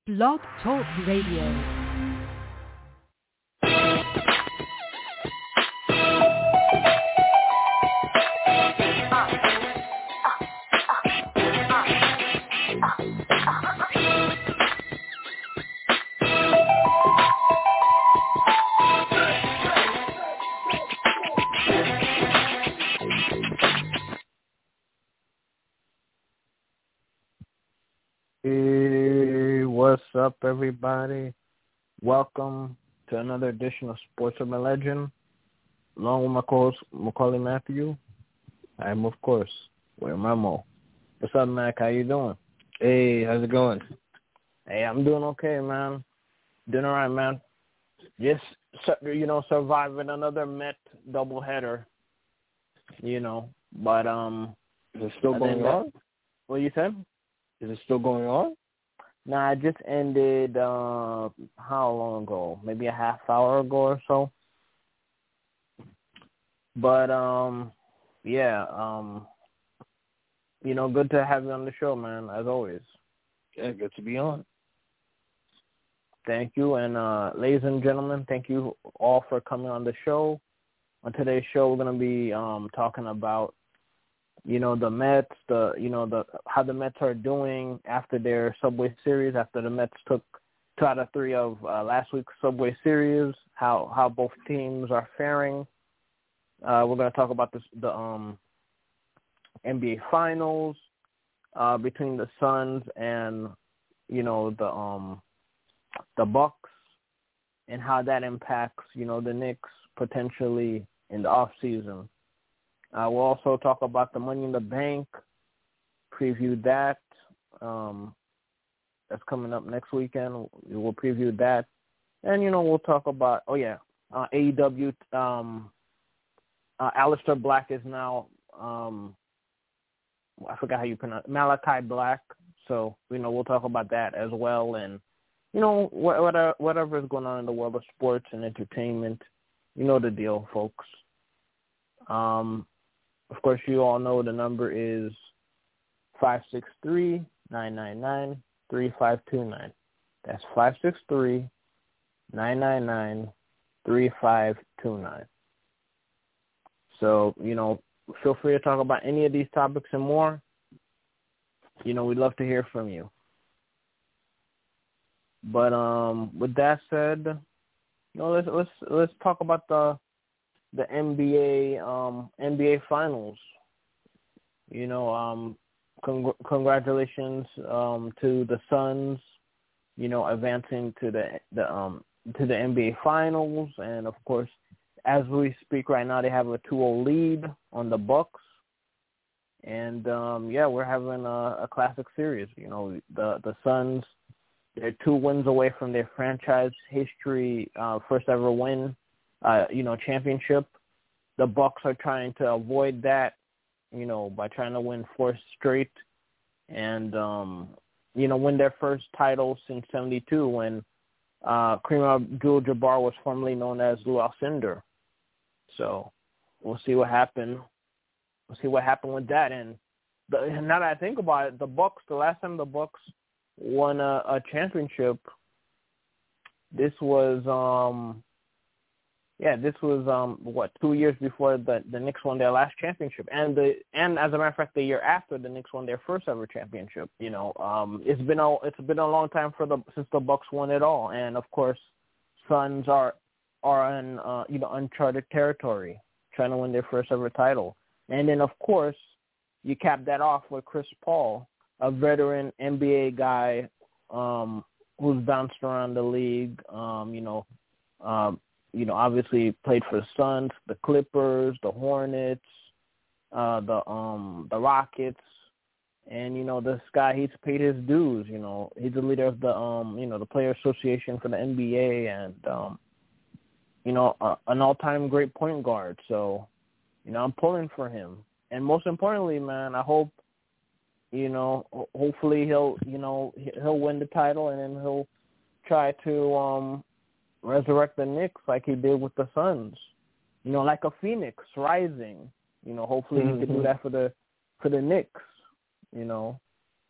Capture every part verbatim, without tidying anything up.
Blog Talk Radio. Hey, what's up, everybody? Welcome to another edition of Sports of My Legend. Along with my co-host, Macaulay Matthew. I'm, of course, with Memo. What's up, Mac? How you doing? Hey, how's it going? Hey, I'm doing okay, man. Doing all right, man. Just, you know, surviving another Met doubleheader, you know. But, um... Is it still going on? What you said? Is it still going on? Nah, it just ended, uh, how long ago? Maybe a half hour ago or so. But, um, yeah, um, you know, good to have you on the show, man, as always. Yeah, good to be on. Thank you. And, uh, ladies and gentlemen, thank you all for coming on the show. On today's show, we're going to be um, talking about, you know, the Mets, the you know, the how the Mets are doing after their Subway Series, after the Mets took two out of three of uh, last week's Subway Series, how how both teams are faring. Uh, we're going to talk about this, the um, N B A Finals uh, between the Suns and, you know, the um, the Bucks, and how that impacts, you know, the Knicks potentially in the off season. Uh, we'll also talk about the Money in the Bank, preview that. Um, that's coming up next weekend. We'll preview that. And, you know, we'll talk about, oh, yeah, uh, A E W, um, uh, Aleister Black is now, um, I forgot how you pronounce it, Malachi Black. So, you know, we'll talk about that as well. And, you know, whatever, whatever is going on in the world of sports and entertainment, you know the deal, folks. Um, Of course, you all know the number is five six three, nine nine nine, three five two nine. That's five six three, nine nine nine, three five two nine. So, you know, feel free to talk about any of these topics and more. You know, we'd love to hear from you. But um, with that said, you know, let's let's let's talk about the the N B A um, N B A Finals. You know, um, cong- congratulations um, to the Suns, you know, advancing to the the um, to the N B A Finals, and of course, as we speak right now, they have a two oh lead on the Bucks, and um, yeah, we're having a, a classic series. You know, the the Suns, they're two wins away from their franchise history uh, first ever win. Uh, you know, championship. The Bucks are trying to avoid that, you know, by trying to win four straight and, um, you know, win their first title since seventy-two when uh, Kareem Abdul-Jabbar was formerly known as Lou Alcindor. So we'll see what happened. We'll see what happened with that. And the, now that I think about it, the Bucks, the last time the Bucks won a, a championship, this was um, – Yeah, this was um what two years before the the Knicks won their last championship, and the and as a matter of fact, the year after the Knicks won their first ever championship. You know, um, it's been a it's been a long time for the since the Bucks won it all, and of course, Suns are are in uh, you know uncharted territory, trying to win their first ever title, and then of course, you cap that off with Chris Paul, a veteran N B A guy, um, who's bounced around the league, um, you know. Um, You know, obviously played for the Suns, the Clippers, the Hornets, uh, the um, the Rockets, and you know this guy, he's paid his dues. You know, he's the leader of the um, you know the Player Association for the N B A, and um, you know uh, an all-time great point guard. So, you know, I'm pulling for him, and most importantly, man, I hope, you know, hopefully he'll you know he'll win the title, and then he'll try to um. resurrect the Knicks like he did with the Suns, you know, like a phoenix rising. You know, hopefully mm-hmm. he can do that for the for the Knicks. You know,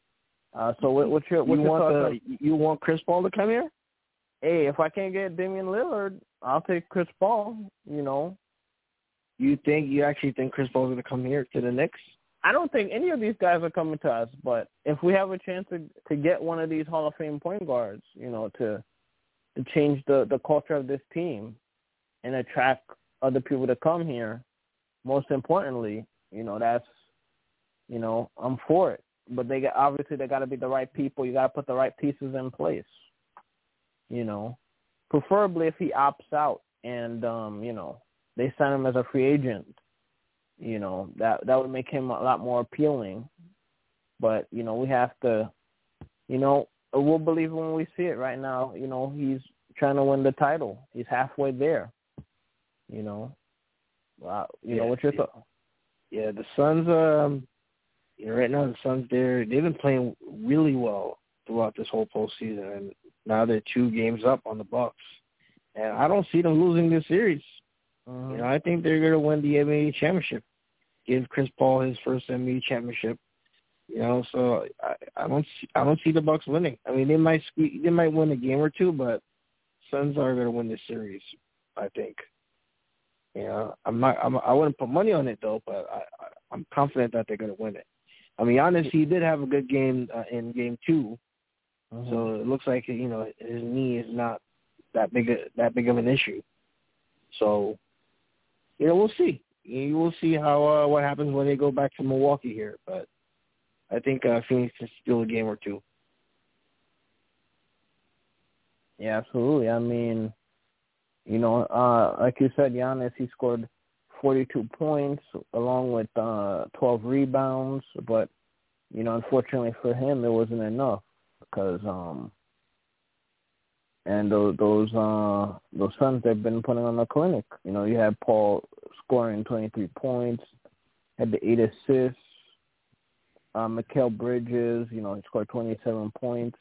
Uh, so what, what's your what's you your want thoughts? the, you want Chris Paul to come here? Hey, if I can't get Damian Lillard, I'll take Chris Paul. You know, You think you actually think Chris Paul's going to come here to the Knicks? I don't think any of these guys are coming to us, but if we have a chance to to get one of these Hall of Fame point guards, you know, to to change the, the culture of this team and attract other people to come here, most importantly, you know, that's, you know, I'm for it. But they got, obviously they got to be the right people. You got to put the right pieces in place, you know, preferably if he opts out and, um, you know, they sign him as a free agent. You know, that that would make him a lot more appealing. But, you know, we have to, you know, we'll believe when we see it. Right now, you know, he's trying to win the title. He's halfway there, you know. Wow. You yeah, know, what's your yeah. thought? Yeah, the Suns, um, you know, right now the Suns, they're, they've been playing really well throughout this whole postseason. And now they're two games up on the Bucks. And I don't see them losing this series. Mm-hmm. You know, I think they're going to win the N B A championship. Give Chris Paul his first N B A championship. You know, so I, I don't see, I don't see the Bucks winning. I mean, they might sque- they might win a game or two, but Suns are going to win this series, I think. You know, I'm not I'm, I wouldn't put money on it though, but I, I I'm confident that they're going to win it. I mean, Giannis, he did have a good game uh, in game two, Mm-hmm. so it looks like you know his knee is not that big a, that big of an issue. So, you know, we'll see. You will see how uh, what happens when they go back to Milwaukee here, but I think uh, Phoenix can steal a game or two. Yeah, absolutely. I mean, you know, uh, like you said, Giannis, he scored forty-two points along with uh, twelve rebounds, but, you know, unfortunately for him, it wasn't enough because, um, and those those uh, those Suns, they've been putting on a clinic. You know, you had Paul scoring twenty-three points, had the eight assists. Uh, Mikal Bridges, you know, he scored twenty-seven points.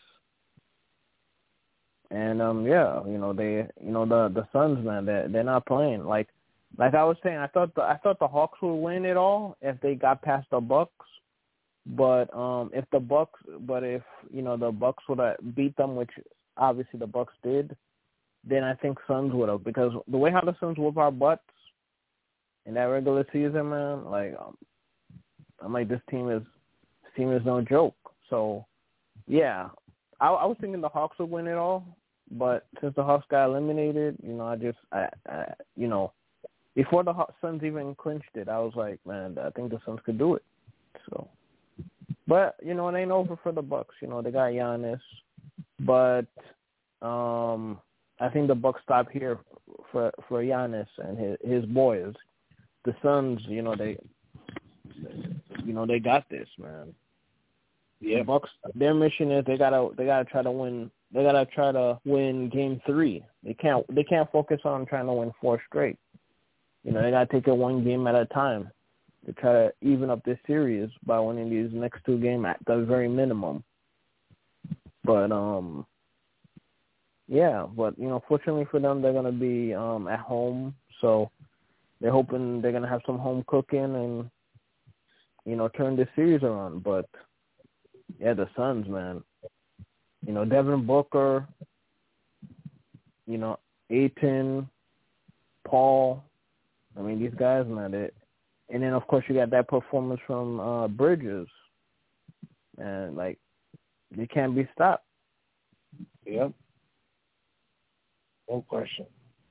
And um, yeah, you know they, you know the the Suns, man, they they're not playing like, like I was saying. I thought the I thought the Hawks would win it all if they got past the Bucks, but um, if the Bucks, but if you know the Bucks would have beat them, which obviously the Bucks did, then I think Suns would have, because the way how the Suns whoop our butts in that regular season, man, like um, I'm like this team is this team is no joke. So yeah. I, I was thinking the Hawks would win it all, but since the Hawks got eliminated, you know, I just, I, I you know, before the Haw- Suns even clinched it, I was like, man, I think the Suns could do it. So, but you know, it ain't over for the Bucks. You know, they got Giannis, but um, I think the Bucks stop here for for Giannis and his his boys. The Suns, you know, they, you know, they got this, man. Yeah, the Bucks. Their mission is they gotta they gotta try to win. They gotta try to win Game Three. They can't they can't focus on trying to win four straight. You know, they gotta take it one game at a time to try to even up this series by winning these next two games at the very minimum. But um, yeah. But you know, fortunately for them, they're gonna be um at home, so they're hoping they're gonna have some home cooking and you know turn this series around. But yeah, the Suns, man. You know, Devin Booker, you know, Ayton, Paul. I mean, these guys, man. They, and then, of course, you got that performance from uh, Bridges. And, like, they can't be stopped. Yep. No question.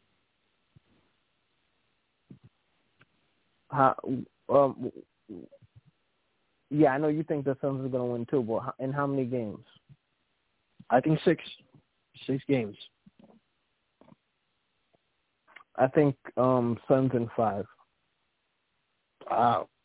How, um, yeah, I know you think the Suns are going to win, too, but how, in how many games? I think six. Six games. I think um, Suns in five. Wow.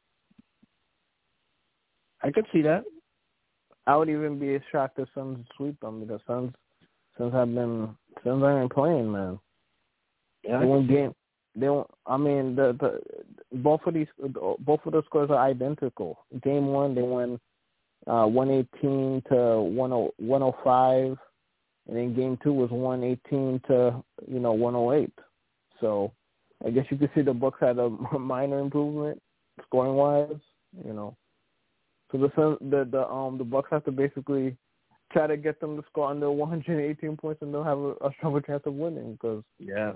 I could see that. I would even be shocked if Suns sweep them because Suns, Suns have been Suns aren't playing, man. Yeah, they won game. They won, I mean, the the both of these both of the scores are identical. Game one, they won uh, one eighteen to one oh five, and then game two was one eighteen to you know one oh eight. So I guess you could see the Bucks had a minor improvement scoring wise, you know. So the Sun, the the um the Bucks have to basically try to get them to score under one hundred eighteen points, and they'll have a, a stronger chance of winning. Because yeah.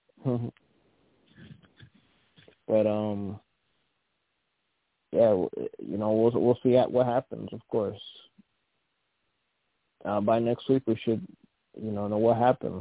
But um, yeah, you know, we'll we'll see what happens. Of course, uh, by next week we should, you know, know what happened.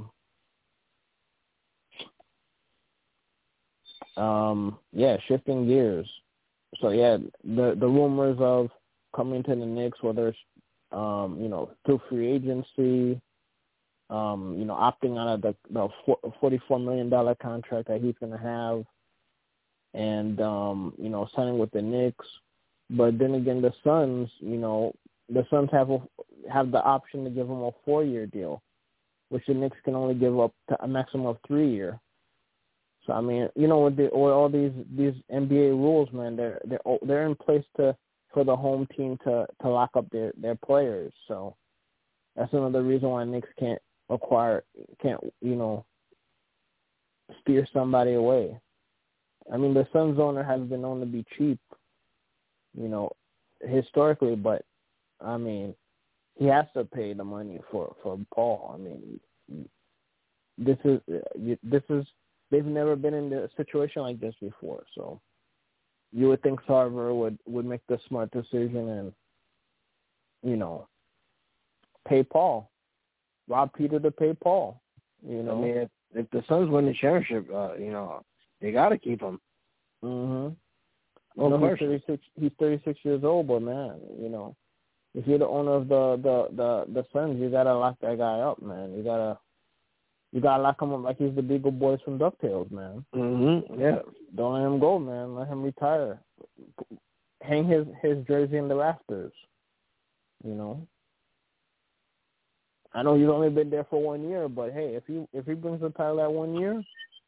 Um, yeah, shifting gears. So yeah, the the rumors of coming to the Knicks, whether it's um, you know, through free agency, um, you know, opting out of the the forty-four million dollar contract that he's going to have. And, um, you know, signing with the Knicks. But then again, the Suns, you know, the Suns have a, have the option to give him a four-year deal, which the Knicks can only give up to a maximum of three-year. So, I mean, you know, with, the, with all these these N B A rules, man, they're they're they're in place to for the home team to, to lock up their, their players. So that's another reason why Knicks can't acquire, can't, you know, steer somebody away. I mean, the Suns owner has been known to be cheap, you know, historically, but, I mean, he has to pay the money for, for Paul. I mean, this is, this is, they've never been in a situation like this before, so you would think Sarver would, would make the smart decision and, you know, pay Paul. Rob Peter to pay Paul, you know. I mean, if, if the Suns win the championship, uh, you know, they got to keep him. Mm-hmm. Well, no, he's thirty-six. He's thirty-six years old, but man, you know, if you're the owner of the the the, the Suns, you gotta lock that guy up, man. You gotta you gotta lock him up like he's the Beagle Boys from DuckTales, man. Mm-hmm. Yeah. Don't let him go, man. Let him retire. Hang his his jersey in the rafters. You know. I know he's only been there for one year, but hey, if he if he brings the title that one year,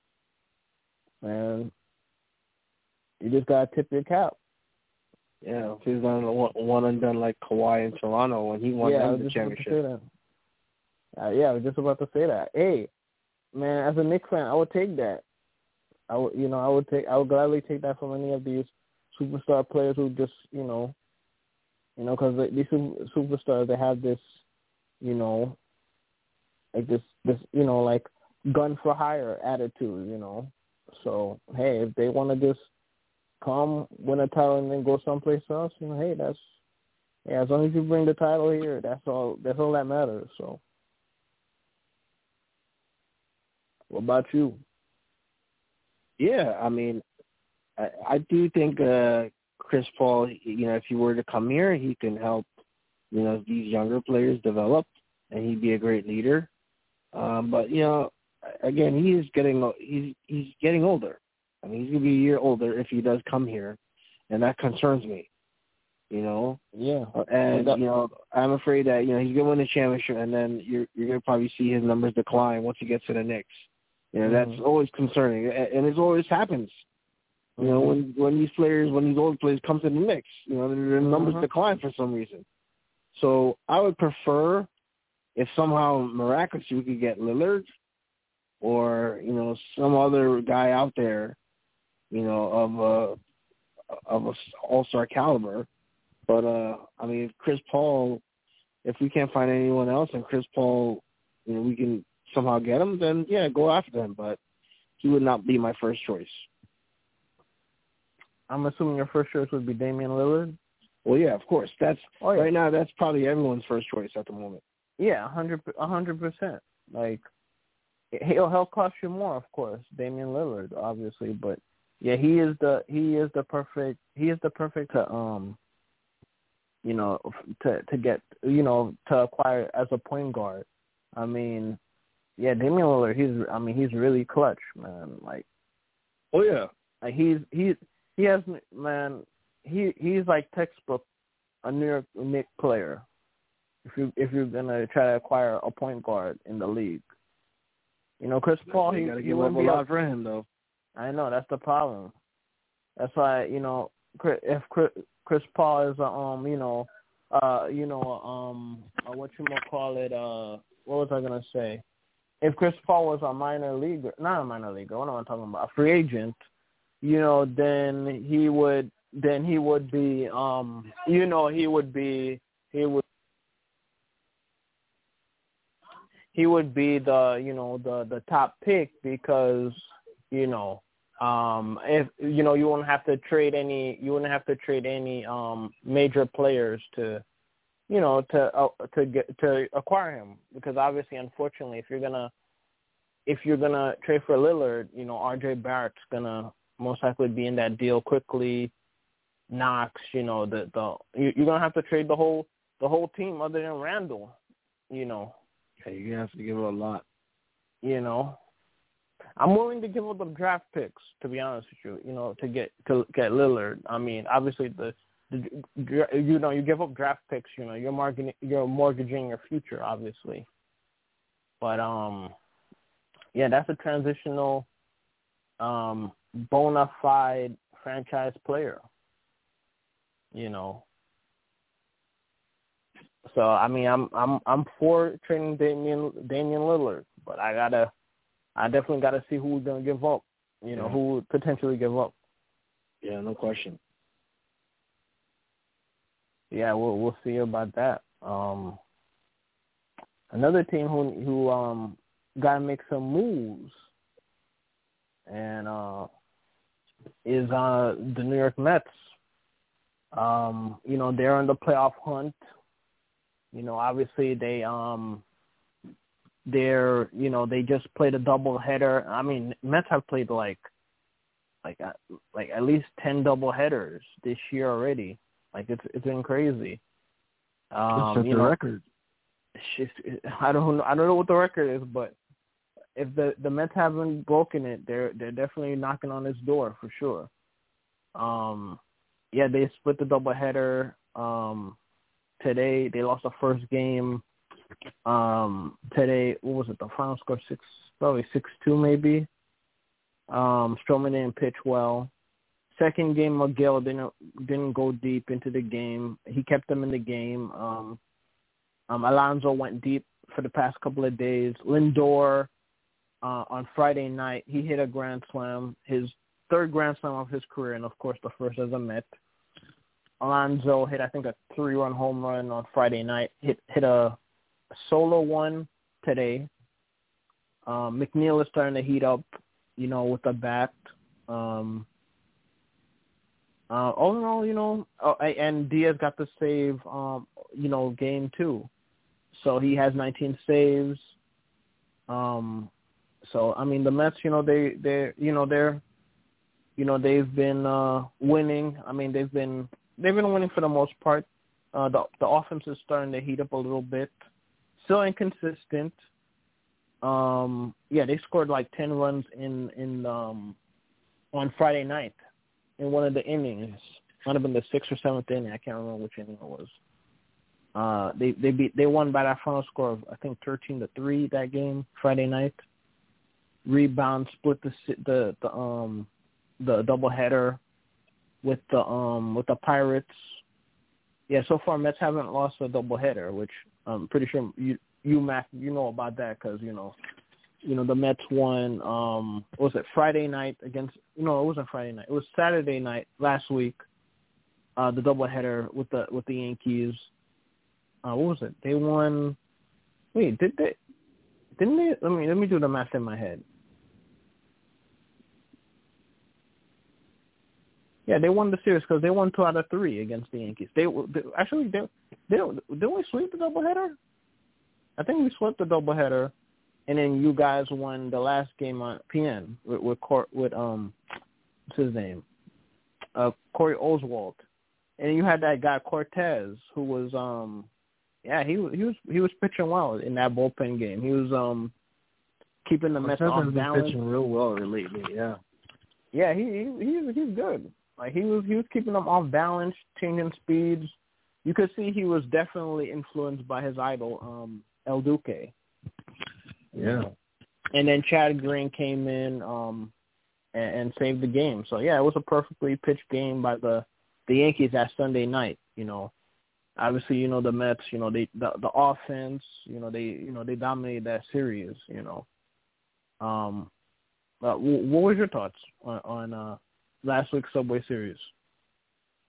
man, you just gotta tip your cap. Yeah, if he's done one, one and done like Kawhi in Toronto when he won yeah, them the championship. Uh, yeah, I was just about to say that. Hey, man, as a Knicks fan, I would take that. I would, you know, I would take, I would gladly take that from any of these superstar players who just, you know, you know, because these superstars, they have this, you know, like this, this, you know, like gun for hire attitude, you know. So hey, if they want to just come win a title and then go someplace else, you know, hey, that's yeah. As long as you bring the title here, that's all. That's all that matters. So, what about you? Yeah, I mean, I, I do think uh, Chris Paul, you know, if he were to come here, he can help, you know, these younger players develop, and he'd be a great leader. Um, but you know, again, he is getting he's he's getting older. I mean, he's gonna be a year older if he does come here, and that concerns me. You know. Yeah. And you know, I'm afraid that you know he's gonna win the championship, and then you're you're gonna probably see his numbers decline once he gets to the Knicks. You know, mm-hmm. that's always concerning, and it always happens. You know, when when these players, when these old players come to the Knicks, you know, their numbers mm-hmm. decline for some reason. So I would prefer if somehow miraculously we could get Lillard or, you know, some other guy out there, you know, of a of a all-star caliber. But uh, I mean, if Chris Paul, if we can't find anyone else, and Chris Paul, you know, we can somehow get him, then yeah, go after him. But he would not be my first choice. I'm assuming your first choice would be Damian Lillard? Well, yeah, of course. That's oh, yeah. Right now, that's probably everyone's first choice at the moment. Yeah, one hundred, one hundred percent. Like, he'll, he'll cost you more, of course, Damian Lillard, obviously. But, yeah, he is the he is the perfect, he is the perfect to, um, you know, to, to get, you know, to acquire as a point guard. I mean, yeah, Damian Lillard, he's, I mean, he's really clutch, man. Like, oh, yeah. Like, he's, he's, He has, man, he he's like textbook a New York Knicks player. If you if you're gonna try to acquire a point guard in the league, you know, Chris Paul, you he gotta he give up a lot for him though. I know that's the problem. That's why you know if Chris, Chris Paul is a um you know uh you know um uh, what you might call it uh what was I gonna say? If Chris Paul was a minor leaguer, not a minor leaguer, what am I talking about? A free agent. You know, then he would then he would be, um, you know, he would be, he would, he would be the, you know, the, the top pick because, you know, um, if, you know, you wouldn't have to trade any, you wouldn't have to trade any, um, major players to, you know, to, uh, to get, to acquire him because obviously, unfortunately, if you're going to, if you're going to trade for Lillard, you know, R J Barrett's going to most likely be in that deal quickly. Knox, you know, the, the, you, you're going to have to trade the whole, the whole team other than Randall, you know. Yeah, you're going to have to give up a lot. You know, I'm willing to give up the draft picks, to be honest with you, you know, to get, to get Lillard. I mean, obviously the, the, you know, you give up draft picks, you know, you're mortgaging, you're mortgaging your future, obviously. But, um, yeah, that's a transitional, um, bona fide franchise player, you know. So I mean, I'm I'm I'm for trading Damian Damian Lillard, but I gotta, I definitely gotta see who's gonna give up, you know, yeah. who would potentially give up. Yeah, no question. Yeah, we'll we'll see about that. Um, another team who who um gotta make some moves, and uh, is uh the New York Mets. Um, you know, they're in the playoff hunt. You know, obviously they um they're you know they just played a double header. I mean, Mets have played like like uh, like at least ten double headers this year already. Like it's it's been crazy. Um, That's you the know, record. It's just, I don't know I don't know what the record is, but if the the Mets haven't broken it, they're they're definitely knocking on its door for sure. Um, yeah, they split the doubleheader. Um, today they lost the first game. Um, today, what was it? The final score six, probably six two maybe. Um, Stroman didn't pitch well. Second game, Miguel didn't didn't go deep into the game. He kept them in the game. Um, um, Alonso went deep for the past couple of days. Lindor uh, on Friday night, he hit a grand slam, his third grand slam of his career, and of course the first as a Met. Alonso hit, I think, a three-run home run on Friday night. Hit hit a solo one today. Um, McNeil is starting to heat up, you know, with the bat. Um, uh, all in all, you know, uh, and Diaz got the save, um, you know, game two. So he has nineteen saves. Um, so I mean, the Mets, you know, they they you know they're, you know, they've been uh, winning. I mean, they've been they've been winning for the most part. Uh, the the offense is starting to heat up a little bit. Still inconsistent. Um, yeah, they scored like ten runs in in um, on Friday night in one of the innings. Might have been the sixth or seventh inning. I can't remember which inning it was. Uh, they they beat they won by that final score of I think thirteen to three that game Friday night. Rebound split the the the um the doubleheader with the um with the Pirates. Yeah, so far Mets haven't lost a doubleheader, which I'm pretty sure you you Mac you know about that because you know you know the Mets won. Um, what was it Friday night against? No, it wasn't Friday night. It was Saturday night last week. Uh, the doubleheader with the with the Yankees. Uh, what was it? They won. Wait, did they? Didn't they? Let me let me do the math in my head. Yeah, they won the series because they won two out of three against the Yankees. They, they actually they they don't didn't we sweep the doubleheader? I think we swept the doubleheader, and then you guys won the last game on P N with with, Cor, with um what's his name? Uh, Corey Oswalt, and you had that guy Cortez who was um. Yeah, he was he was he was pitching well in that bullpen game. He was um keeping the Mets off balance. Pitching real well lately. Yeah, yeah, he he he's he's good. Like he was he was keeping them off balance, changing speeds. You could see he was definitely influenced by his idol, um, El Duque. Yeah, and then Chad Green came in um and, and saved the game. So yeah, it was a perfectly pitched game by the the Yankees that Sunday night. You know. Obviously, you know, the Mets, you know, they the, the offense, you know, they you know they dominated that series, you know. Um, uh, what was your thoughts on, on uh, last week's Subway Series?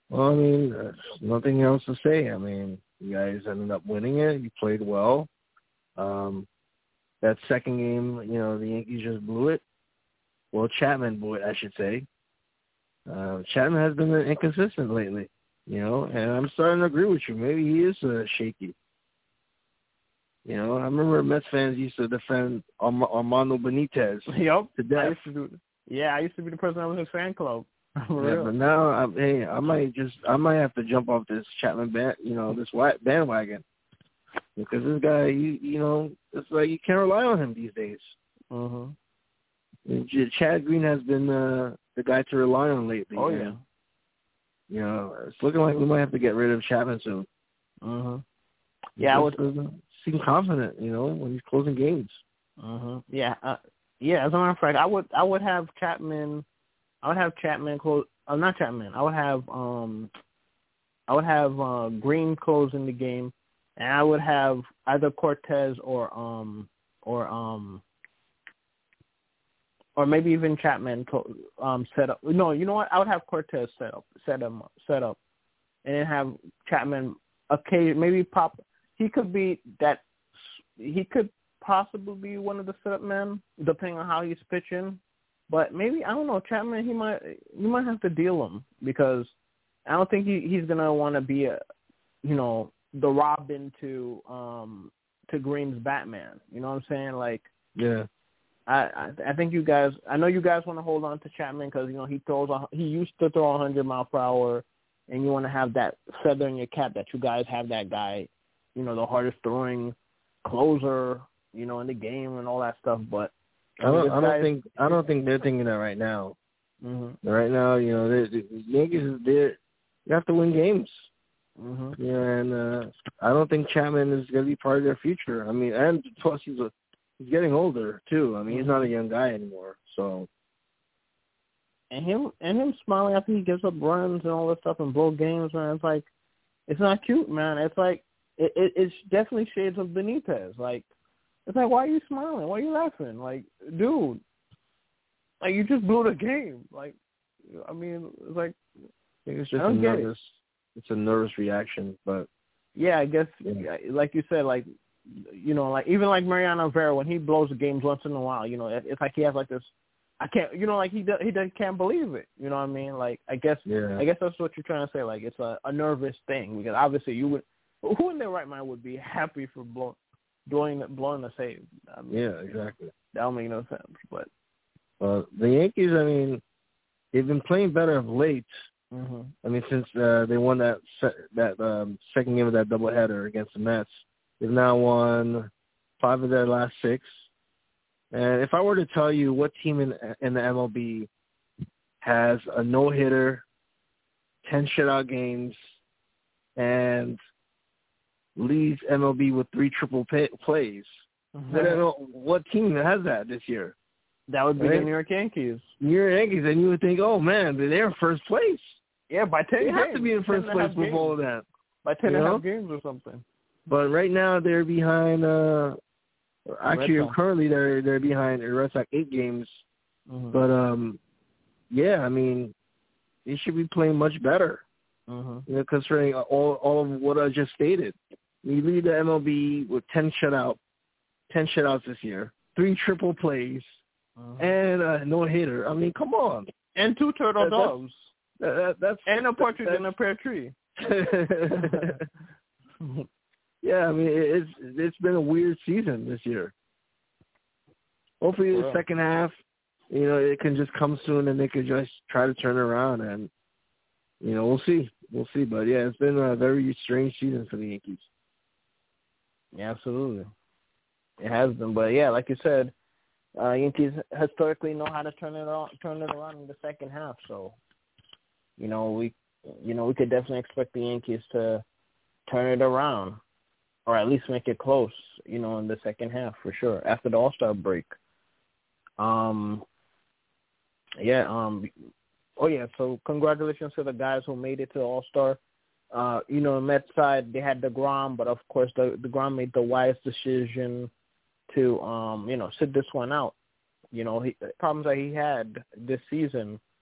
Well, I mean, there's nothing else to say. I mean, you guys ended up winning it. You played well. Um, that second game, you know, the Yankees just blew it. Well, Chapman blew it, I should say. Uh, Chapman has been inconsistent lately, you know, and I'm starting to agree with you. Maybe he is uh, shaky. You know, I remember Mets fans used to defend Arm- Armando Benitez Yep. to death. I used to do. Yeah, I used to be the person that was in his fan club. For Yeah, real. but now, I, hey, I might just, I might have to jump off this Chapman band, you know, this white bandwagon, because this guy, you, you know, it's like you can't rely on him these days. Mhm. And Ch- Chad Green has been uh, the guy to rely on lately. Oh and, yeah. You know, it's looking like we might have to get rid of Chapman soon. Mhm. He Yeah, I just would. doesn't seem confident, you know, when he's closing games. Mhm. Yeah. Uh, yeah. As a matter of fact, I would. I would have Chapman. I would have Chapman close. Uh, not Chapman. I would have. Um. I would have uh, Green closing the game, and I would have either Cortez or um or um or maybe even Chapman um set up. No, you know what? I would have Cortez set up, set him, set up, and then have Chapman. Okay, maybe pop. He could be that. He could possibly be one of the setup men, depending on how he's pitching. But maybe I don't know. Chapman, he might. You might have to deal him because I don't think he, he's gonna want to be a, you know, the Robin to um to Green's Batman. You know what I'm saying? Like, Yeah. I I, I think you guys. I know you guys want to hold on to Chapman because you know he throws. A, he used to throw one hundred mile per hour, and you want to have that feather in your cap that you guys have that guy. You know, the hardest throwing closer. You know, in the game and all that stuff. But I don't. I don't guy, think. I don't think they're thinking that right now. Mm-hmm. Right now, you know, the, the Yankees is there. You have to win games. Mm-hmm. Yeah, and uh, I don't think Chapman is going to be part of their future. I mean, and plus he's a, he's getting older too. I mean, Mm-hmm. he's not a young guy anymore. So. And him and him smiling after he gives up runs and all that stuff and blow games, man. It's like it's not cute, man. It's like it, it it's definitely shades of Benitez. Like it's like why are you smiling? Why are you laughing? Like, dude, like you just blew the game. Like, I mean, it's like I think it's just I a don't get nervous. it. It's a nervous reaction, but yeah, I guess yeah. like you said, like you know, like even like Mariano Rivera when he blows the games once in a while, you know, it, it's like he has like this. I can't, you know, like he does, he does, can't believe it. You know what I mean? Like I guess, yeah. I guess that's what you're trying to say. Like it's a, a nervous thing because obviously you would, who in their right mind would be happy for blow, blowing blowing the save? I mean, Yeah, exactly. That don't make no sense. But uh, the Yankees, I mean, they've been playing better of late. mm-hmm. I mean, since uh, they won that se- that um, second game of that doubleheader against the Mets, they've now won five of their last six. And if I were to tell you what team in in the M L B has a no-hitter, ten shutout games, and leads M L B with three triple pay- plays, Mm-hmm. I don't know what team has that this year. That would be right? the New York Yankees. New York Yankees, and you would think, oh man, they're in first place. Yeah, by ten They games. have to be in first place with games. all of that. By ten you and a know? half games or something. But right now they're behind. Uh, actually, currently they're they're behind the Red Sox eight games. Mm-hmm. But um, yeah, I mean, they should be playing much better. Mm-hmm. You know, considering all all of what I just stated. We lead the M L B with ten shutout, ten shutouts this year, three triple plays, mm-hmm. and a no hitter. I mean, come on. And two turtle that, doves. That, that, that's and a partridge that, in a pear tree. Yeah, I mean it's it's been a weird season this year. Hopefully the wow. second half, you know, it can just come soon and they can just try to turn it around, and you know, we'll see, we'll see. But yeah, it's been a very strange season for the Yankees. Yeah, absolutely, it has been. But yeah, like you said, uh, Yankees historically know how to turn it on, turn it around in the second half. So, you know, we, you know, we could definitely expect the Yankees to turn it around, or at least make it close, you know, in the second half for sure after the All-Star break. Um, yeah. Um. Oh yeah. So congratulations to the guys who made it to the All-Star. Uh, you know, Mets side they had DeGrom, but of course the DeGrom made the wise decision to, um, you know, sit this one out. You know, he, the problems that he had this season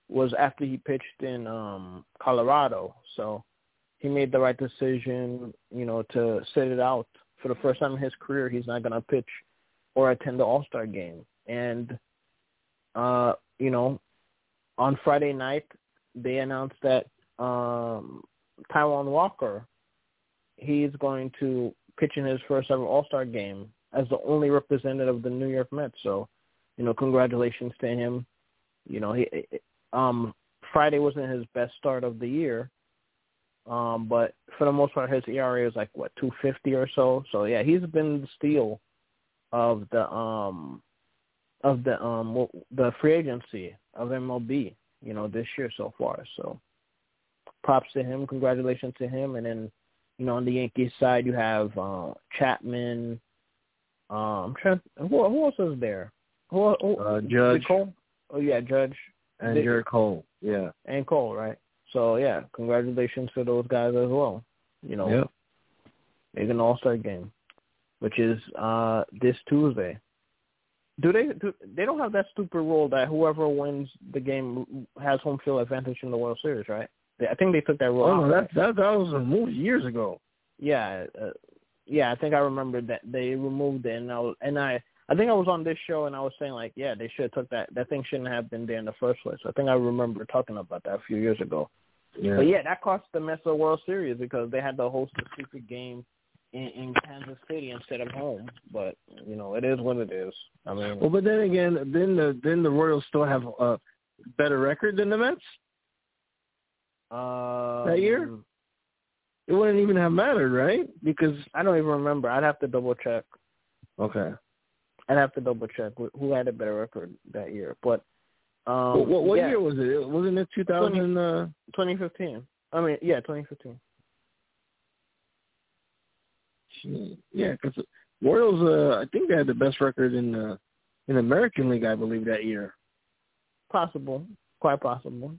was after he pitched in um, Colorado. So he made the right decision, you know, to sit it out. For the first time in his career, he's not going to pitch or attend the All-Star game. And, uh, you know, on Friday night, they announced that um, Taijuan Walker, he's going to pitch in his first ever All-Star game as the only representative of the New York Mets. So, you know, congratulations to him. You know, he um, Friday wasn't his best start of the year, um, but for the most part, his E R A is like, what, two fifty or so? So, yeah, he's been the steal of the um, of the um, the free agency of M L B, you know, this year so far. So props to him. Congratulations to him. And then, you know, on the Yankees side, you have uh, Chapman. Um, I'm trying. Who, who else is there? Who, who, uh, Judge. Cole? Oh yeah, Judge and Gerrit Cole. Yeah, and Cole, right? So yeah, congratulations to those guys as well. You know, yep. Make an All-Star game, which is uh, this Tuesday. Do they? Do, they don't have that stupid rule that whoever wins the game has home field advantage in the World Series, right? They, I think they took that rule. Oh out. no, that that that was removed years ago. Yeah, uh, yeah. I think I remember that they removed it, and I was, and I. I think I was on this show and I was saying, like, yeah, they should have took that. That thing shouldn't have been there in the first place. I think I remember talking about that a few years ago. Yeah. But, yeah, that cost the Mets a World Series because they had to host a stupid game in, in Kansas City instead of home. But, you know, it is what it is. I mean, well, but then again, then the then the Royals still have a better record than the Mets um, that year. It wouldn't even have mattered, right? Because I don't even remember. I'd have to double check. Okay. I'd have to double check who had a better record that year. But um, what, what, what yeah. year was it? Wasn't it two thousand? Uh... twenty fifteen. I mean, yeah, twenty fifteen. Yeah, because Royals, uh, I think they had the best record in the in the American League, I believe, that year. Possible, quite possible.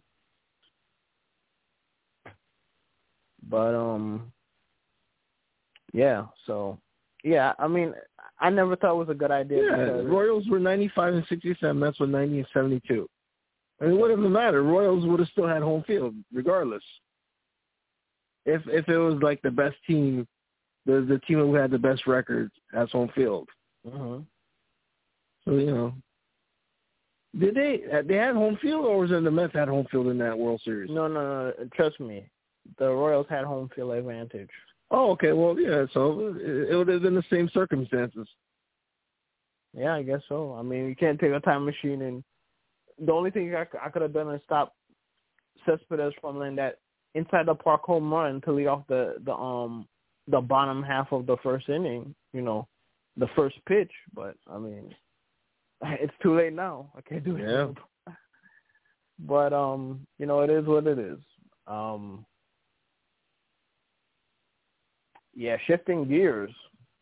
But um, yeah. So, yeah. I mean, I never thought it was a good idea. Yeah, because Royals were ninety-five and sixty-seven. Mets were ninety and seventy-two. I mean, it wouldn't have mattered. Royals would have still had home field, regardless. If if it was like the best team, the the team who had the best record has home field. Mm-hmm. So you know, did they they had home field, or was it the Mets had home field in that World Series? No, no, no. Trust me, the Royals had home field advantage. Oh, okay. Well, yeah. So it, it would have been the same circumstances. Yeah, I guess so. I mean, you can't take a time machine and the only thing I, I could have done is stop Cespedes from letting that inside the park home run to lead off the the um the bottom half of the first inning. You know, the first pitch. But I mean, it's too late now. I can't do it. Yeah. But um, you know, it is what it is. Um. Yeah, shifting gears.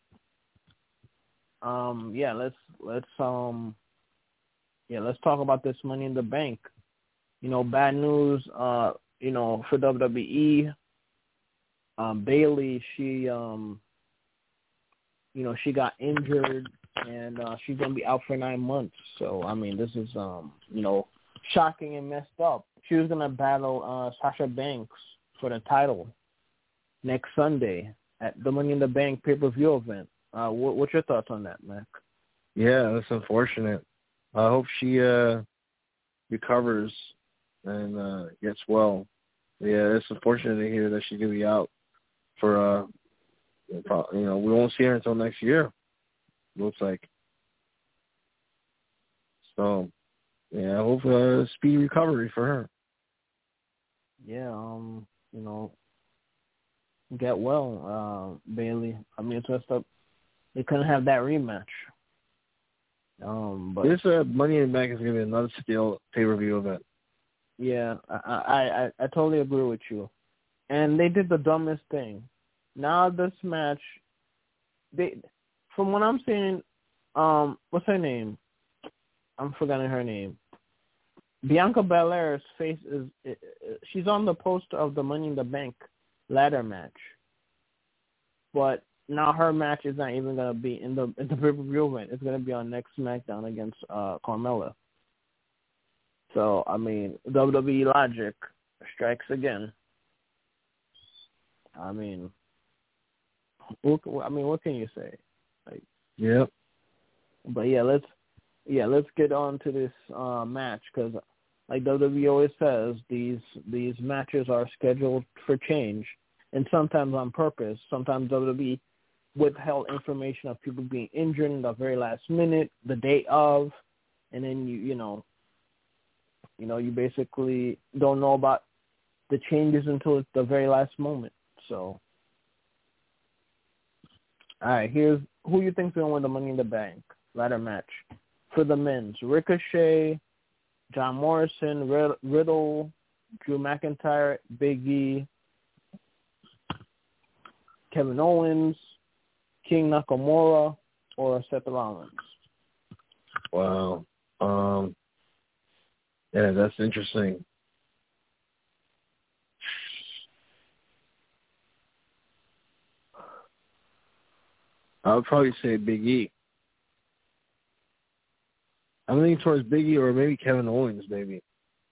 Um, yeah, let's let's um, yeah, let's talk about this Money in the Bank. You know, bad news. Uh, you know, for W W E, um, Bayley, she um, you know, she got injured and uh, she's gonna be out for nine months. So I mean, this is um, you know, shocking and messed up. She was gonna battle uh, Sasha Banks for the title next Sunday at the Money in the Bank pay-per-view event. Uh, what, what's your thoughts on that, Mac? Yeah, that's unfortunate. I hope she uh, recovers and uh, gets well. Yeah, it's unfortunate to hear that she's going to be out for, uh, you know, we won't see her until next year, looks like. So, yeah, I hope a uh, speedy recovery for her. Yeah, um, you know, get well, uh, Bayley. I mean, it's messed up. They couldn't have that rematch. Um, but this uh, Money in the Bank is going to be another steel pay-per-view event. Yeah, I, I, I, I totally agree with you. And they did the dumbest thing. Now this match, they, from what I'm seeing, um, what's her name? I'm forgetting her name. Bianca Belair's face is, she's on the poster of the Money in the Bank ladder match. But now her match is not even going to be in the in the pay-per-view event. It's going to be on next SmackDown against uh, Carmella. So I mean, W W E logic strikes again. I mean, what, I mean, what can you say? Like, yep. But yeah, let's yeah let's get on to this uh, match because, like W W E always says, these these matches are scheduled for change, and sometimes on purpose. Sometimes W W E withheld information of people being injured in the very last minute, the day of, and then you you know you know you basically don't know about the changes until the very last moment. So, all right, here's who you think's gonna win the Money in the Bank ladder match for the men's: Ricochet, John Morrison, Riddle, Drew McIntyre, Big E, Kevin Owens, King Nakamura, or Seth Rollins. Wow. Um. Yeah, that's interesting. I would probably say Big E. I'm leaning towards Big E or maybe Kevin Owens, maybe.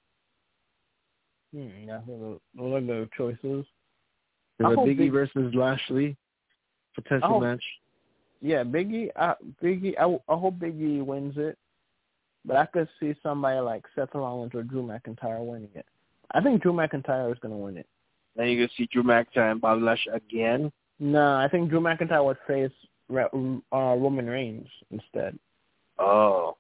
Hmm, yeah, those are the choices. The Big E versus Lashley potential hope, match. Yeah, Big E. I, Big E. I, I hope Big E wins it, but I could see somebody like Seth Rollins or Drew McIntyre winning it. I think Drew McIntyre is going to win it. Then you can see Drew McIntyre and Bobby Lashley again. No, I think Drew McIntyre would face uh, Roman Reigns instead. Oh.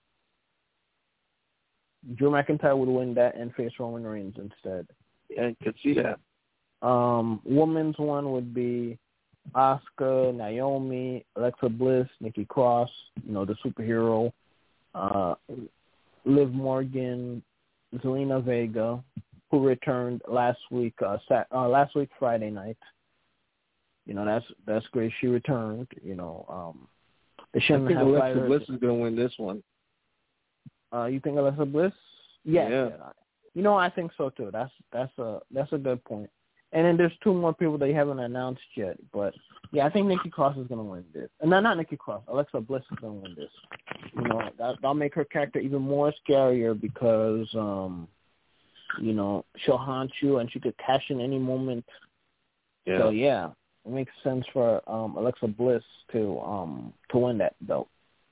Drew McIntyre would win that and face Roman Reigns instead. Yeah, I could see that. Um, women's one would be Asuka, Naomi, Alexa Bliss, Nikki Cross, you know, the superhero, uh, Liv Morgan, Zelina Vega, who returned last week, uh, sat, uh, last week Friday night. You know, that's that's great. She returned. You know, um, they shouldn't I think have Alexa Bliss is going to win this one. Uh, you think Alexa Bliss? Yes, yeah. yeah. You know, I think so too. That's that's a that's a good point. And then there's two more people they haven't announced yet, but yeah, I think Nikki Cross is gonna win this. And no, not Nikki Cross. Alexa Bliss is gonna win this. You know, that, that'll make her character even more scarier because, um, you know, she'll haunt you and she could cash in any moment. Yeah. So yeah, it makes sense for um, Alexa Bliss to um to win that belt.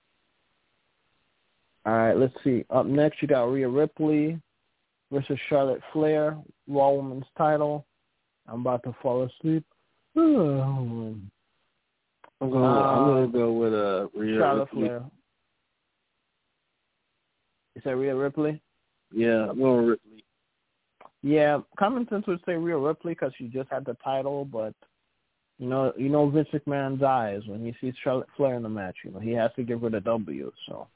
All right, let's see. Up next, you got Rhea Ripley versus Charlotte Flair, Raw Women's title. I'm about to fall asleep. I'm going. Uh, I'm going to go with uh, Rhea Charlotte Ripley. Flair. You said Rhea Ripley? Yeah, I'm going with Ripley. Yeah, common sense would say Rhea Ripley because she just had the title, but you know, you know Vince McMahon's eyes when he sees Charlotte Flair in the match. You know, he has to give her the W. So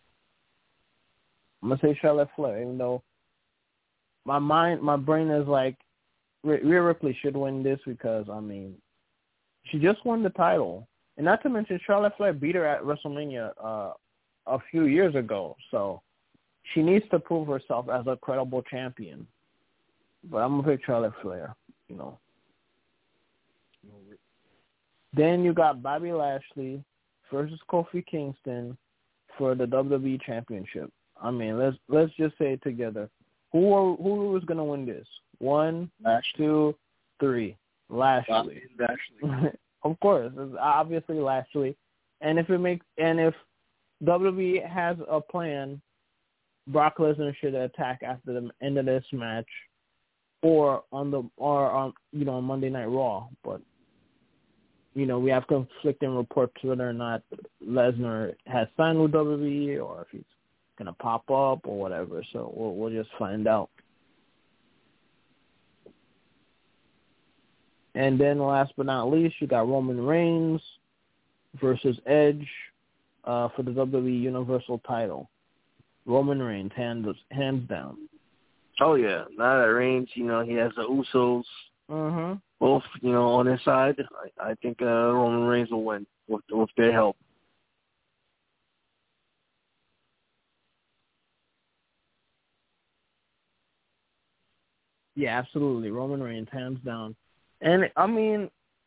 I'm gonna say Charlotte Flair, even though my mind, my brain is like Rhea Ripley should win this because I mean, she just won the title, and not to mention Charlotte Flair beat her at WrestleMania uh, a few years ago. So she needs to prove herself as a credible champion. But I'm gonna pick Charlotte Flair. You know. Then you got Bobby Lashley versus Kofi Kingston for the W W E Championship. I mean, let's let's just say it together. Who are, who is gonna win this? One, Lashley. two, three. Lashley. Lashley. Of course, it's obviously Lashley. And if it makes and if W W E has a plan, Brock Lesnar should attack after the end of this match, or on the or on you know on Monday Night Raw. But you know we have conflicting reports whether or not Lesnar has signed with W W E or if he's gonna pop up or whatever. So we'll we'll just find out. And then last but not least, you got Roman Reigns versus Edge uh, for the W W E Universal title. Roman Reigns, hands hands down. Oh yeah, now that Reigns, you know, he has the Usos, Mm-hmm. both, you know, on his side. I, I think uh, Roman Reigns will win with, with their help. Yeah, absolutely. Roman Reigns, hands down. And, I mean,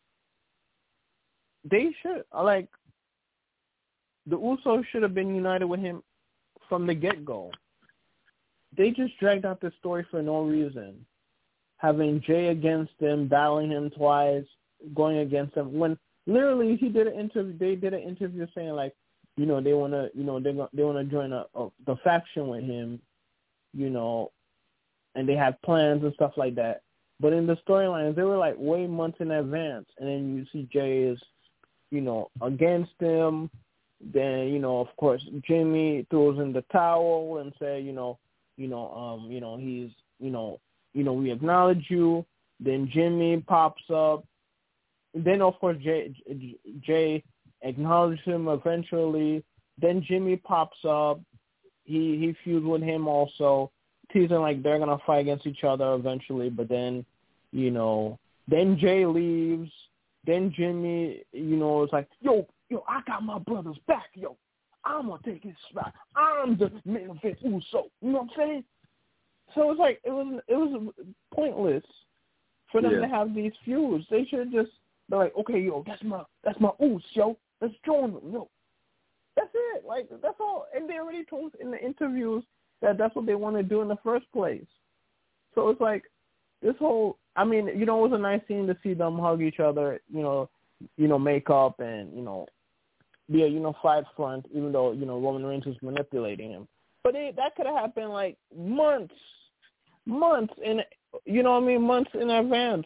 they should, like, the Usos should have been united with him from the get-go. they just dragged out this story for no reason. Having Jay against him, battling him twice, going against him. When literally he did an interview, they did an interview saying like, you know, they wanna, you know, they they wanna join a, a the faction with him, you know, and they have plans and stuff like that. But in the storylines, they were like way months in advance, and then you see Jay is, you know, against him. Then, you know, of course, Jimmy throws in the towel and say, you know, you know, um, you know, he's, you know, you know, we acknowledge you. Then Jimmy pops up. Then, of course, Jay, Jay acknowledges him eventually. Then Jimmy pops up. He he feuds with him also, teasing like they're gonna fight against each other eventually. But then, you know, then Jay leaves. Then Jimmy, you know, is like, yo, yo, I got my brother's back, yo. I'm gonna take his spot. I'm the main event Uso. You know what I'm saying? So it's like it was it was pointless for them yeah. to have these feuds. They should just be like, okay, yo, that's my that's my Uso, yo. Let's join them, yo. That's it. Like that's all. And they already told us in the interviews that that's what they want to do in the first place. So it's like this whole. I mean, you know, it was a nice scene to see them hug each other. You know, you know, make up and you know, be a unified front. Even though you know Roman Reigns was manipulating him, but it, that could have happened like months, months in. You know what I mean? Months in advance.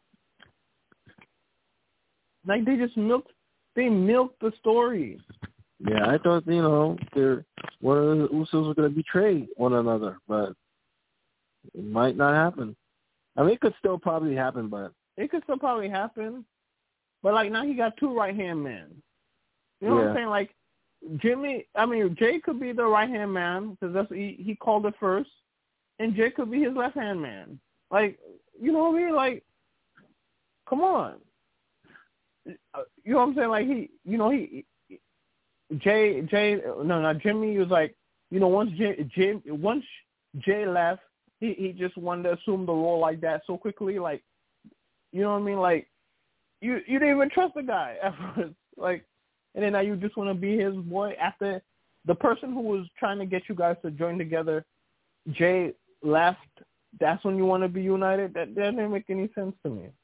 Like they just milked. They milked the story. Yeah, I thought, you know, they're, one of the Usos were going to betray one another, but it might not happen. I mean, it could still probably happen, but... It could still probably happen. But, like, now he got two right-hand men. You know yeah. what I'm saying? Like, Jimmy, I mean, Jay could be the right-hand man, because that's he, he called it first, and Jay could be his left-hand man. Like, you know what I mean? Like, come on. You know what I'm saying? Like, he, you know, he... Jay, Jay, no, no, Jimmy was like, you know, once Jay, Jay, once Jay left, he, he just wanted to assume the role like that so quickly, like, you know what I mean? Like, you you didn't even trust the guy at first, like, and then now you just want to be his boy after the person who was trying to get you guys to join together, Jay left. That's when you want to be united. That, that didn't make any sense to me.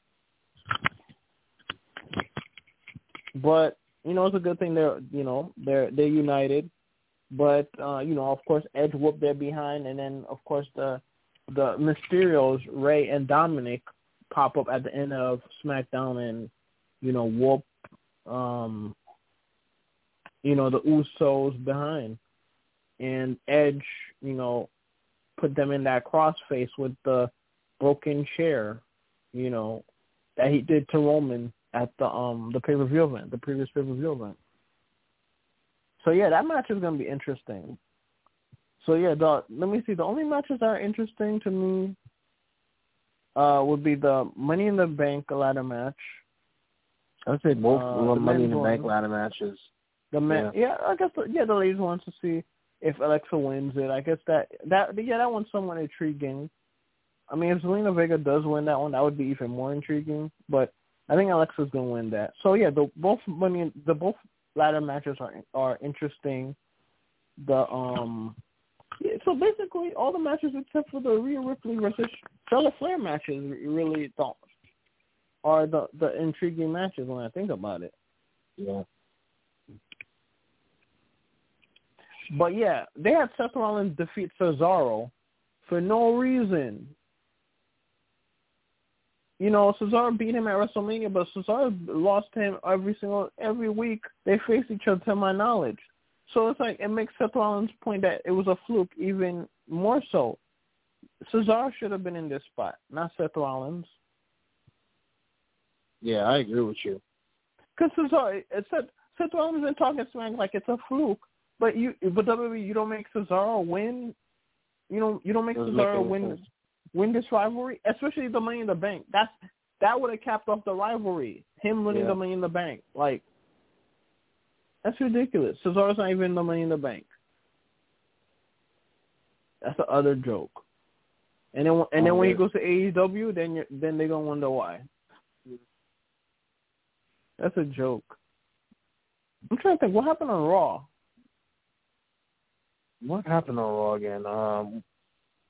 But. You know, it's a good thing they're, you know, they're they're united. But, uh, you know, of course, Edge whooped their behind. And then, of course, the the Mysterios, Ray and Dominic, pop up at the end of SmackDown and, you know, whoop, um, you know, the Usos behind. And Edge, you know, put them in that crossface with the broken chair, you know, that he did to Roman at the um the pay-per-view event, the previous pay-per-view event. So, yeah, that match is going to be interesting. So, yeah, the let me see. The only matches that are interesting to me uh, would be the Money in the Bank ladder match. I would say both uh, Money in the one. Bank ladder matches. The man, yeah. yeah, I guess, the, yeah, the ladies wants to see if Alexa wins it. I guess that, that yeah, that one's somewhat intriguing. I mean, if Zelina Vega does win that one, that would be even more intriguing. But I think Alexa's gonna win that. So yeah, the both money, the both ladder matches are are interesting. The um, yeah, so basically all the matches except for the Rhea Ripley versus Charlotte Flair matches really thought are the the intriguing matches when I think about it. Yeah. But yeah, they had Seth Rollins defeat Cesaro for no reason. You know, Cesaro beat him at WrestleMania, but Cesaro lost him every single every week. They faced each other, to my knowledge. So it's like it makes Seth Rollins' point that it was a fluke even more so. Cesaro should have been in this spot, not Seth Rollins. Yeah, I agree with you. Because Cesaro, it said Seth Rollins been talking smack like it's a fluke, but you, but W W E, you don't make Cesaro win. You don't, you don't make Doesn't Cesaro make win. sense. Win this rivalry, especially the Money in the Bank. That's that would have capped off the rivalry. Him winning yeah. the Money in the Bank, like that's ridiculous. Cesaro's not even the Money in the Bank. That's the other joke. And then, and then oh, when yeah. he goes to A E W, then you're, then they're gonna wonder why. That's a joke. I'm trying to think what happened on Raw. What happened on Raw again? Um,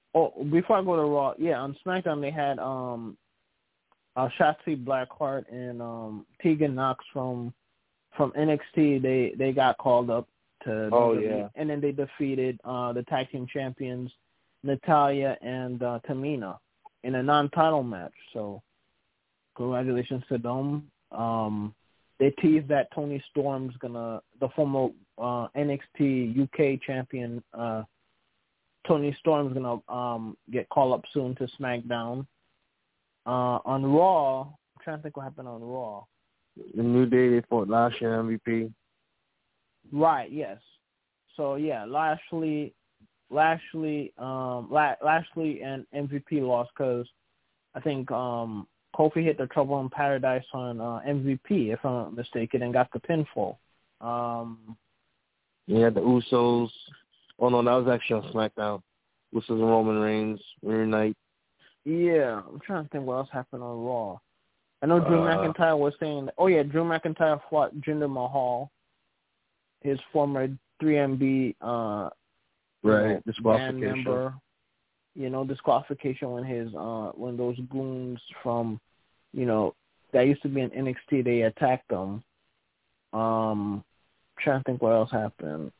Oh, before I go to Raw, yeah, on SmackDown they had um, uh, Shotzi Blackheart and um, Tegan Knox from from N X T. They they got called up to Oh, W W E, yeah. and then they defeated uh, the tag team champions Natalya and uh, Tamina in a non-title match. So congratulations to them. Um, they teased that Toni Storm's gonna, the former uh, N X T U K champion. Uh, Toni Storm's gonna um, get called up soon to SmackDown. Uh, on Raw, I'm trying to think what happened on Raw. The New Day, they fought Lashley and M V P. Right. Yes. So yeah, Lashley, Lashley, um, La- Lashley and M V P lost because I think um, Kofi hit the Trouble in Paradise on uh, M V P, if I'm not mistaken, and got the pinfall. Um, Yeah, the Usos. Oh, no, that was actually on SmackDown. Usos and Roman Reigns, reunite. yeah, I'm trying to think what else happened on Raw. I know Drew Uh, McIntyre was saying, oh yeah, Drew McIntyre fought Jinder Mahal, his former three M B uh, you right, know, disqualification. band member. You know, disqualification when his uh, when those goons from, you know, that used to be in N X T, they attacked them. Um, trying to think what else happened.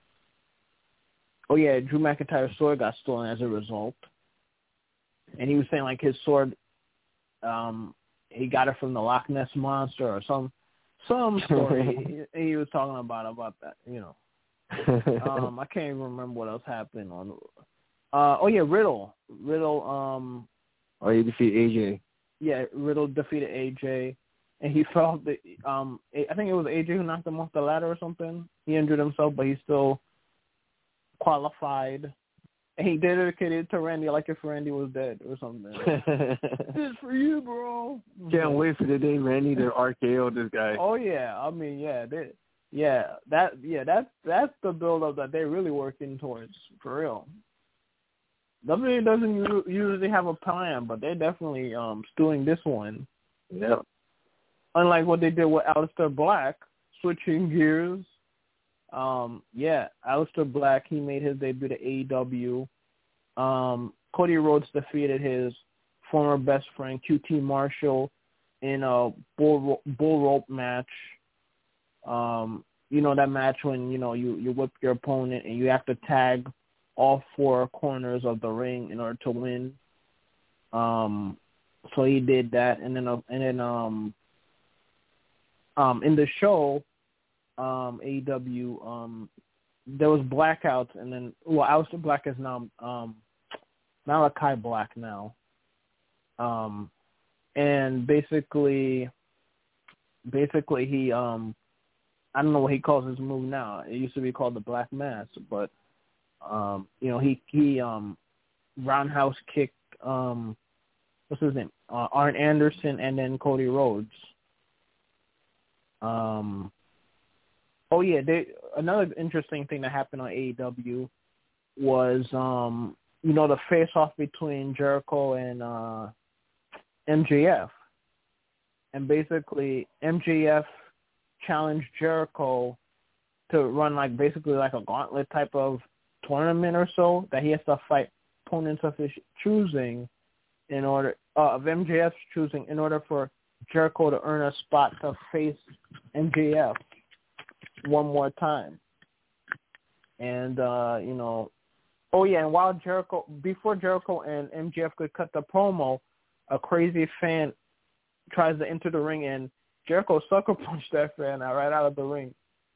Oh yeah, Drew McIntyre's sword got stolen as a result, and he was saying like his sword, um, he got it from the Loch Ness monster or some some story he, he was talking about about that. You know, um, I can't even remember what else happened on. Uh, oh yeah, Riddle, Riddle. Um, oh, you defeat A J. Yeah, Riddle defeated A J, and he felt that um, I think it was A J who knocked him off the ladder or something. He injured himself, but he still qualified. And he dedicated it to Randy like if Randy was dead or something. This is for you, bro. Can't wait for the day Randy to R K O this guy. Oh yeah, I mean yeah, they, yeah that yeah that's that's the build up that they're really working towards for real. W W E doesn't u- usually have a plan, but they're definitely um stewing this one. Yeah. Unlike what they did with Aleister Black, switching gears. Um, yeah, Aleister Black, he made his debut to A E W. Um, Cody Rhodes defeated his former best friend Q T Marshall in a bull bull rope match. Um, you know that match when you know you, you whip your opponent and you have to tag all four corners of the ring in order to win. Um, so he did that, and then uh, and then um, um, in the show. Um, A E W, um, there was blackouts, and then well, Aleister Black is now um, Malachi Black now, um, and basically, basically he um, I don't know what he calls his move now. It used to be called the Black Mass, but um, you know he he um, roundhouse kicked um, what's his name, uh, Arn Anderson, and then Cody Rhodes. Um. Oh yeah, they, another interesting thing that happened on A E W was, um, you know, the face-off between Jericho and uh, M J F, and basically M J F challenged Jericho to run like basically like a gauntlet type of tournament or so that he has to fight opponents of his choosing in order uh, of M J F's choosing in order for Jericho to earn a spot to face M J F one more time. And, uh, you know, oh, yeah, and while Jericho, before Jericho and M J F could cut the promo, a crazy fan tries to enter the ring, and Jericho sucker punched that fan out right out of the ring.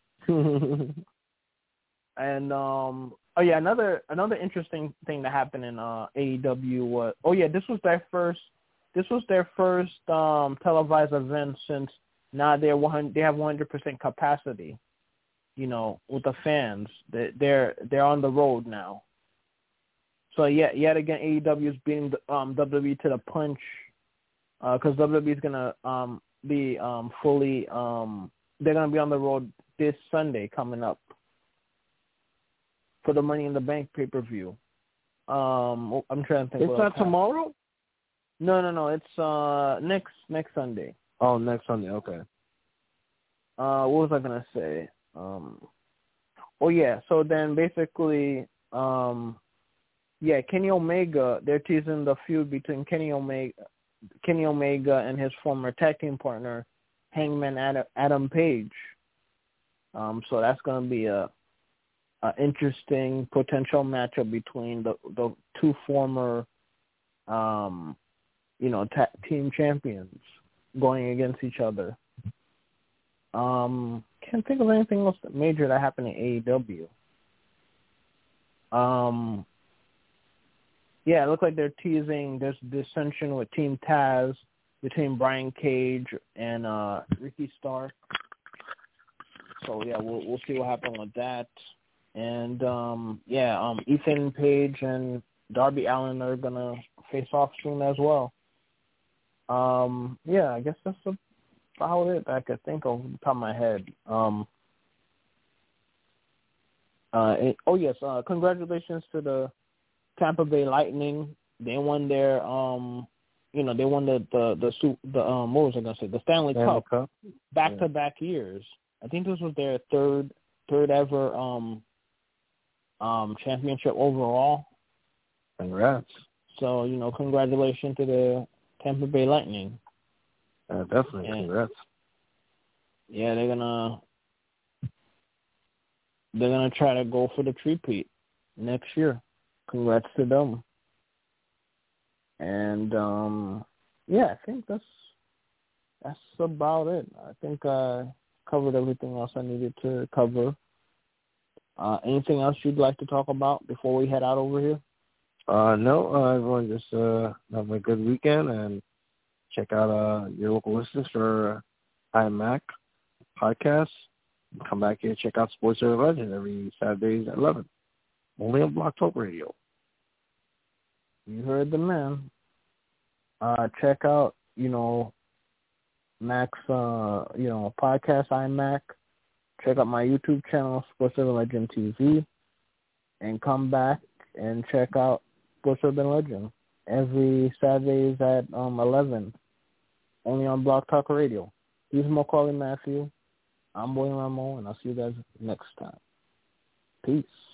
And, um, oh, yeah, another another interesting thing that happened in uh, A E W was, oh, yeah, this was their first, this was their first um, televised event since now they're one hundred, they have one hundred percent capacity. You know, with the fans, they're they're on the road now. So yet yet again, A E W is beating um, W W E to the punch because uh, W W E is gonna um, be um, fully. Um, they're gonna be on the road this Sunday coming up for the Money in the Bank pay per view. Um, I'm trying to think. It's not tomorrow. No, no, no. It's uh, next next Sunday. Oh, next Sunday. Okay. Uh, what was I gonna say? Um, oh yeah, so then basically, um, Yeah, Kenny Omega. They're teasing the feud between Kenny Omega, Kenny Omega, and his former tag team partner, Hangman Adam, Adam Page. Um, so that's going to be a, a interesting potential matchup between the the two former, um, you know, ta- team champions going against each other. Um, can't think of anything else major that happened in A E W. Um, yeah, it looks like they're teasing this dissension with Team Taz between Brian Cage and uh, Ricky Stark. So yeah, we'll we'll see what happens with that. And um, yeah, um, Ethan Page and Darby Allin are gonna face off soon as well. Um, yeah, I guess that's about it that I could think of off the top of my head. Um, uh, it, oh yes, uh, congratulations to the Tampa Bay Lightning. They won their um, you know, they won the the the, the um, what was I gonna say? The Stanley, Stanley Cup, Cup back to back years. I think this was their third third ever um um championship overall. Congrats. So, you know, congratulations to the Tampa Bay Lightning. Uh, definitely, and, congrats. Yeah, they're gonna they're gonna try to go for the three-peat next year. Congrats to them. And um yeah, I think that's that's about it. I think I covered everything else I needed to cover. Uh, anything else you'd like to talk about before we head out over here? Uh, no, uh, everyone just uh, have a good weekend and check out uh, your local listings for iMac podcasts. Come back here and check out Sports Center Legend every Saturdays at eleven. Only on Block Talk Radio. You heard the man. Uh, check out, you know, Mac's, uh, you know, podcast, iMac. Check out my YouTube channel, Sports Urban Legend T V, and come back and check out Sports Urban Legend every Saturdays at um eleven, only on Block Talk Radio. He's Macaulay Matthew. I'm William Ramo, and I'll see you guys next time. Peace.